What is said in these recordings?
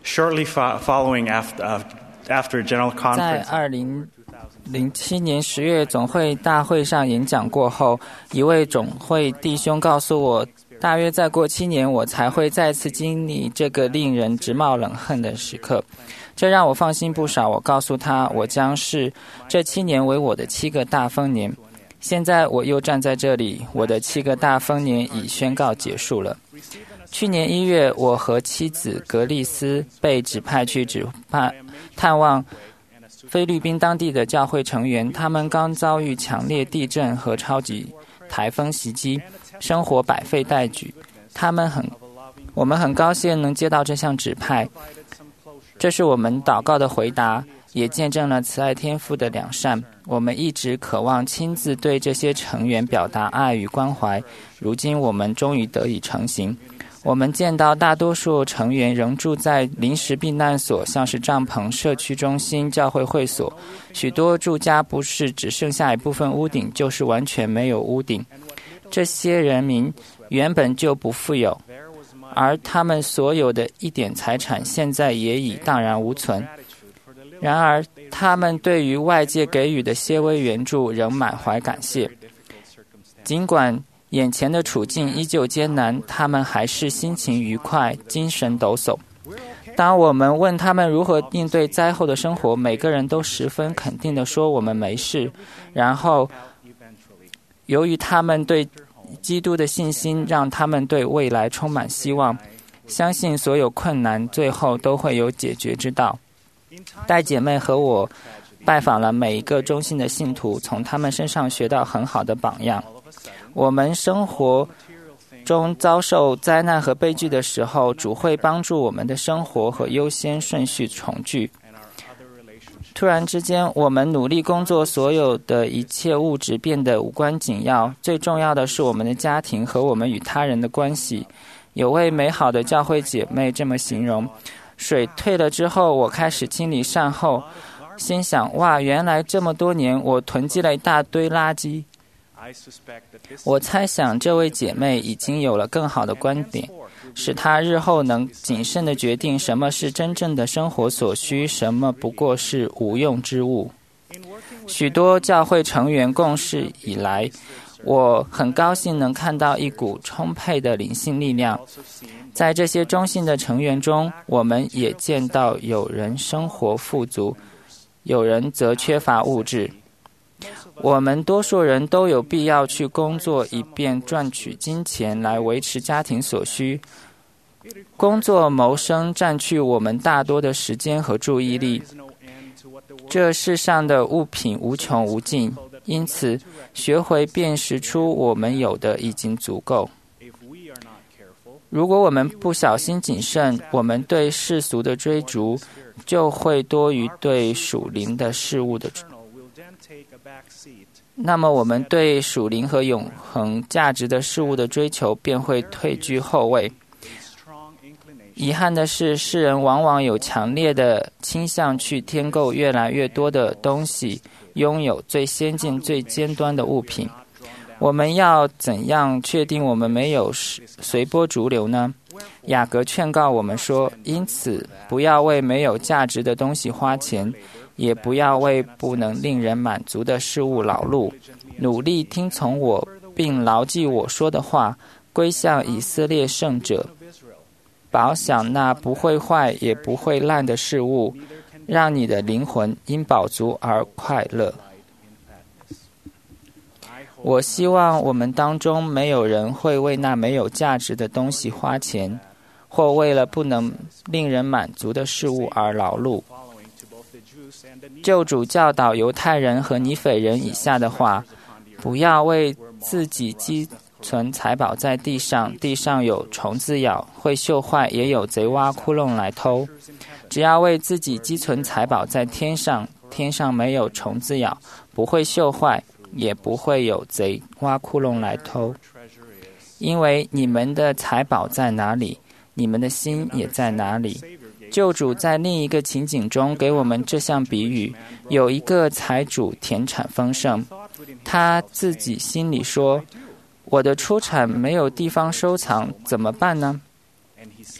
Shortly following after General 在 Conference 2007年10月总会大会上演讲过后，一位总会弟兄告诉我，大约再过7年，我才会再次经历这个令人直冒冷汗的时刻。这让我放心不少。我告诉他，我将视这7年为我的7个大丰年。现在我又站在这里，我的7个大丰年已宣告结束了。去年1月，我和妻子格丽斯被指派去探望菲律宾当地的教会成员，他们刚遭遇强烈地震和超级台风袭击，生活百废待举。我们很高兴能接到这项指派，这是我们祷告的回答，也见证了慈爱天父的良善。我们一直渴望亲自对这些成员表达爱与关怀，如今我们终于得以成行。我们见到大多数成员仍住在临时避难所，像是帐篷、社区中心、教会会所。许多住家不是只剩下一部分屋顶，就是完全没有屋顶。这些人民原本就不富有，而他们所有的一点财产现在也已荡然无存。然而，他们对于外界给予的些微援助仍满怀感谢。尽管眼前的处境依旧艰难，他们还是心情愉快，精神抖擞。当我们问他们如何应对灾后的生活，每个人都十分肯定地说我们没事。然后，由于他们对基督的信心，让他们对未来充满希望，相信所有困难最后都会有解决之道。戴姐妹和我拜访了每一个忠心的信徒，从他们身上学到很好的榜样。我们生活中遭受灾难和悲剧的时候，主会帮助我们的生活和优先顺序重聚。突然之间，我们努力工作，所有的一切物质变得无关紧要，最重要的是我们的家庭和我们与他人的关系。有位美好的教会姐妹这么形容：水退了之后，我开始清理善后，心想，哇，原来这么多年我囤积了一大堆垃圾。我猜想这位姐妹已经有了更好的观点，使她日后能谨慎地决定什么是真正的生活所需，什么不过是无用之物。许多教会成员共事以来，我很高兴能看到一股充沛的灵性力量。在这些忠信的成员中，我们也见到有人生活富足，有人则缺乏物质。我们多数人都有必要去工作，以便赚取金钱来维持家庭所需。工作谋生占据我们大多的时间和注意力。这世上的物品无穷无尽，因此学会辨识出我们有的已经足够。如果我们不小心谨慎，我们对世俗的追逐就会多于对属灵的事物的那么我们对属灵和永恒价值的事物的追求便会退居后位。遗憾的是，世人往往有强烈的倾向去添购越来越多的东西，拥有最先进最尖端的物品。我们要怎样确定我们没有随波逐流呢？雅各劝告我们说，因此不要为没有价值的东西花钱，也不要为不能令人满足的事物劳碌，努力听从我，并牢记我说的话，归向以色列圣者，保想那不会坏也不会烂的事物，让你的灵魂因饱足而快乐。我希望我们当中没有人会为那没有价值的东西花钱，或为了不能令人满足的事物而劳碌。救主教导犹太人和尼斐人以下的话：不要为自己积存财宝在地上，地上有虫子咬，会锈坏，也有贼挖窟窿来偷。只要为自己积存财宝在天上，天上没有虫子咬，不会锈坏，也不会有贼挖窟窿来偷。因为你们的财宝在哪里，你们的心也在哪里。救主在另一个情景中给我们这项比喻：有一个财主田产丰盛，他自己心里说，我的出产没有地方收藏，怎么办呢？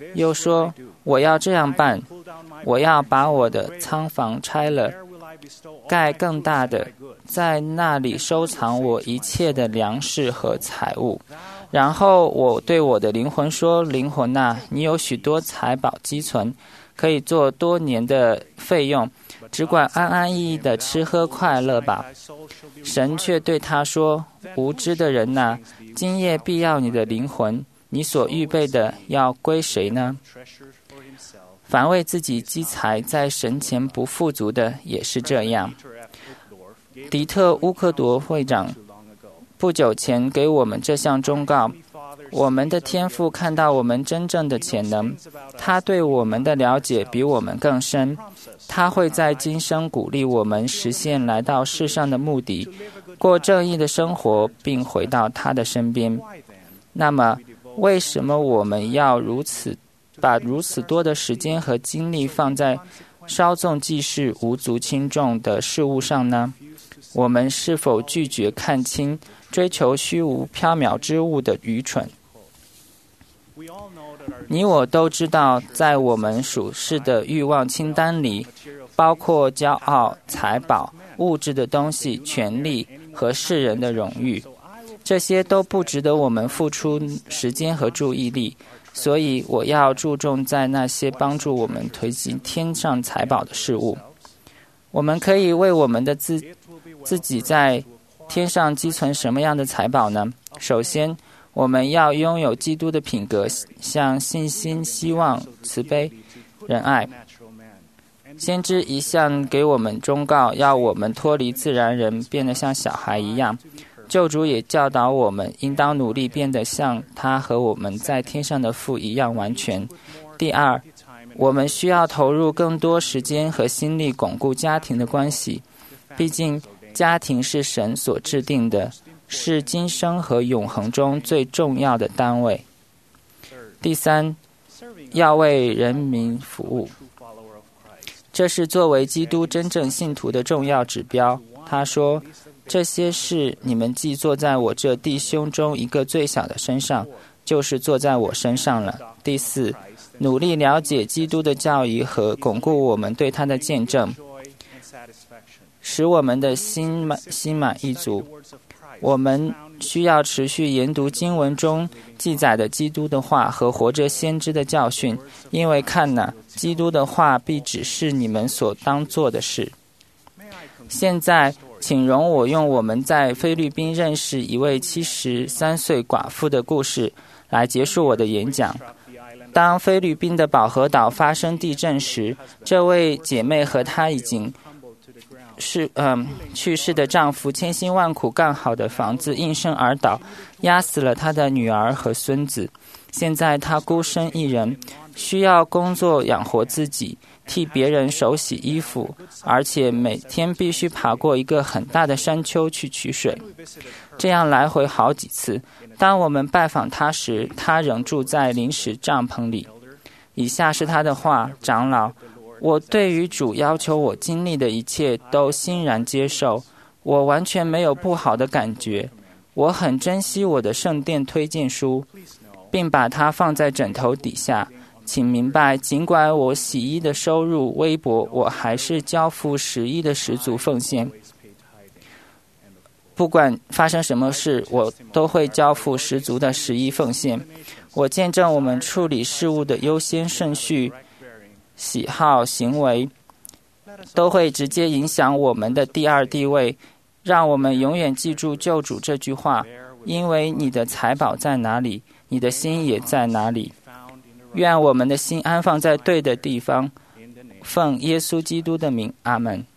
又说，我要这样办，我要把我的仓房拆了，盖更大的，在那里收藏我一切的粮食和财物。然后我对我的灵魂说，灵魂啊，你有许多财宝积存，可以做多年的费用，只管安安逸逸的吃喝快乐吧。神却对他说，无知的人啊，今夜必要你的灵魂，你所预备的要归谁呢？凡为自己积财，在神前不富足的也是这样。迪特·乌克多会长不久前给我们这项忠告，我们的天父看到我们真正的潜能，他对我们的了解比我们更深，他会在今生鼓励我们实现来到世上的目的，过正义的生活，并回到他的身边。那么为什么我们要把如此多的时间和精力放在稍纵即逝、无足轻重的事物上呢？我们是否拒绝看清追求虚无缥缈之物的愚蠢？你我都知道，在我们属世的欲望清单里，包括骄傲、财宝、物质的东西、权力和世人的荣誉，这些都不值得我们付出时间和注意力。所以我要注重在那些帮助我们推进天上财宝的事物。我们可以为我们的自己在天上积存什么样的财宝呢？首先，我们要拥有基督的品格，像信心、希望、慈悲、仁爱。先知一向给我们忠告，要我们脱离自然人，变得像小孩一样。救主也教导我们，应当努力变得像他和我们在天上的父一样完全。第二，我们需要投入更多时间和心力巩固家庭的关系，毕竟家庭是神所制定的，是今生和永恒中最重要的单位。第三，要为人民服务，这是作为基督真正信徒的重要指标。他说，这些事你们既做在我这弟兄中一个最小的身上，就是做在我身上了。第四，努力了解基督的教义和巩固我们对他的见证，使我们的心满意足。我们需要持续研读经文中记载的基督的话和活着先知的教训，因为看哪，基督的话必指示你们所当做的事。现在请容我用我们在菲律宾认识一位73岁寡妇的故事来结束我的演讲。当菲律宾的保和岛发生地震时，这位姐妹和她已经去世的丈夫千辛万苦干好的房子应声而倒，压死了她的女儿和孙子。现在她孤身一人，需要工作养活自己，替别人手洗衣服，而且每天必须爬过一个很大的山丘去取水，这样来回好几次。当我们拜访他时，他仍住在临时帐篷里。以下是他的话：长老，我对于主要求我经历的一切都欣然接受，我完全没有不好的感觉。我很珍惜我的圣殿推荐书，并把它放在枕头底下。请明白，尽管我洗衣的收入微薄，我还是交付10亿的10足奉献。不管发生什么事，我都会交付10足的10亿奉献。我见证我们处理事务的优先顺序、喜好、行为，都会直接影响我们的第二地位。让我们永远记住救主这句话：因为你的财宝在哪里，你的心也在哪里。愿我们的心安放在对的地方。奉耶稣基督的名，阿们。